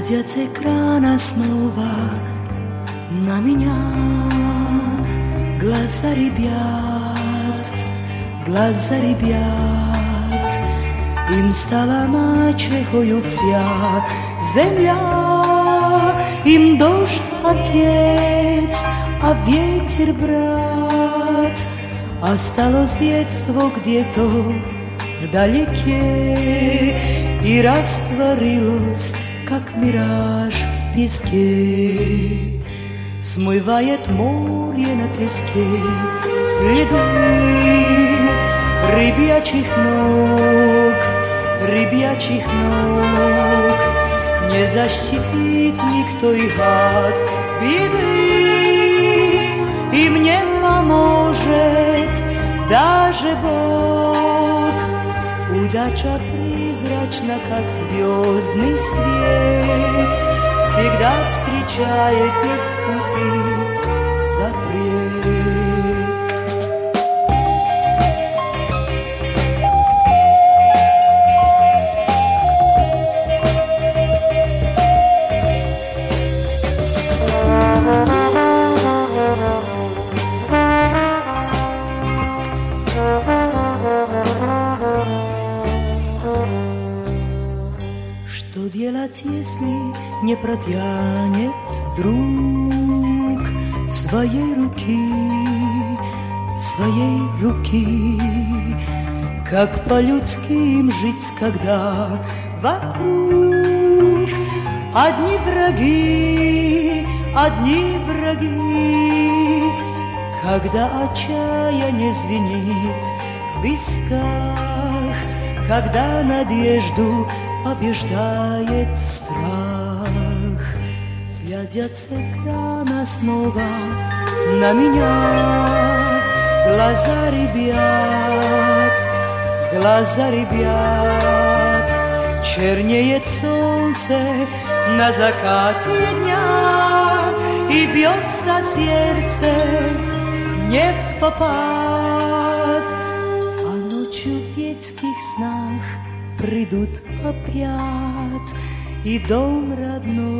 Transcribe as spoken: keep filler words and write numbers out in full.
Глядят с экрана снова на меня глаза ребят, глаза ребят. Им стала мачехою вся земля, им дождь отец, а ветер брат. Осталось детство где-то вдалеке и растворилось, как мираж в песке. Смывает море на песке следы рыбьячих ног, рыбьячих ног. Не защитит никто их от беды, и мне поможет даже Бог. Удача призрачна, как звездный свет, всегда встречает их в пути запрет. Что делать, если не протянет друг своей руки, своей руки? Как по-людски им жить, когда вокруг одни враги, одни враги? Когда отчаяние звенит в висках, когда надежду побеждает страх, глядят с экрана снова на меня глаза ребят, глаза ребят. Чернеет солнце на закате дня, и бьется сердце не впопад, а ночью в детских снах придут опять, и дом родной